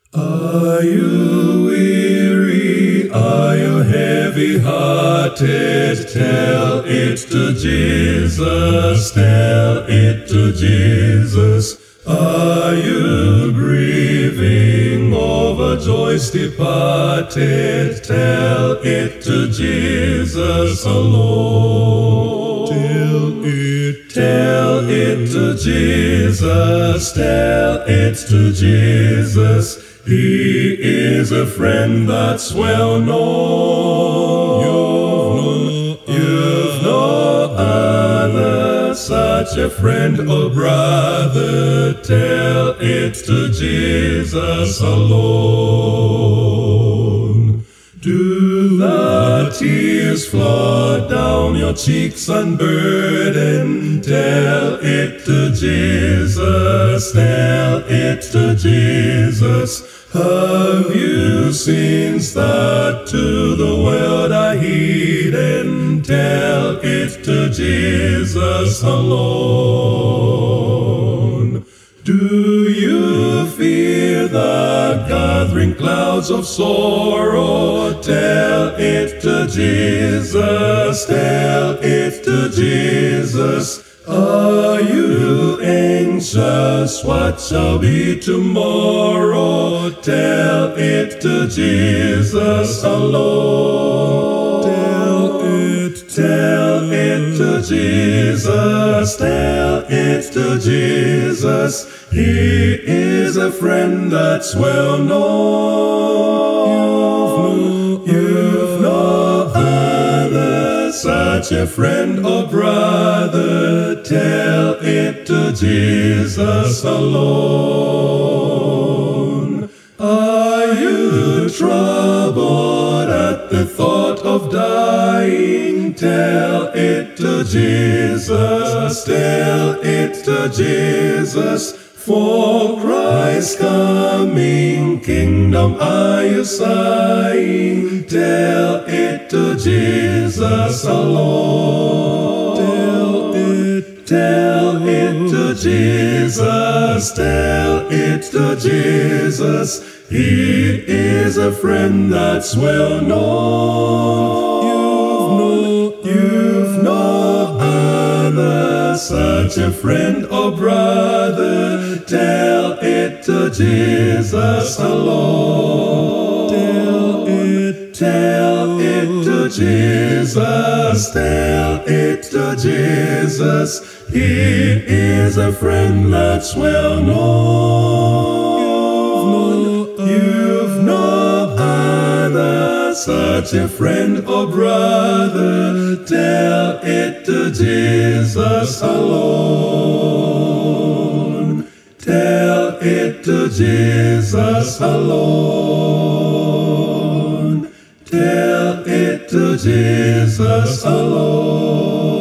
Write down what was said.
Are you weary? Are you heavy-hearted? Tell it to Jesus. Tell it to Jesus. Are you grieving over joys departed? Tell it to Jesus alone. Tell it to Jesus. Tell it to Jesus. He is a friend that's well known. You've no other such a friend or brother. Tell it to Jesus alone. Do the tears flow down your cheeks unburdened? Tell it to Jesus. Tell it to Jesus. Have you sins that to the world are hidden? Tell it to Jesus alone. Do you fear the gathering clouds of sorrow? Tell it to Jesus. Tell it to Jesus. Are you anxious? What shall be tomorrow? Tell it to Jesus alone. Tell it to Jesus. Tell it to Jesus. He is a friend that's well known. You've no other such a friend or brother. Tell it to Jesus alone. Are you troubled at the thought of dying? Tell it to Jesus. Tell it to Jesus. For Christ's coming kingdom are you sighing? Tell it to Jesus alone. Tell it to Jesus. Tell it to Jesus. He is a friend that's well known. You've no other such a friend or brother. Tell it to Jesus alone. Tell it to Jesus. Tell it to Jesus. He is a friend that's well known. You've no other such a friend or brother. Tell it to Jesus alone. Tell it to Jesus alone. Tell it to Jesus alone.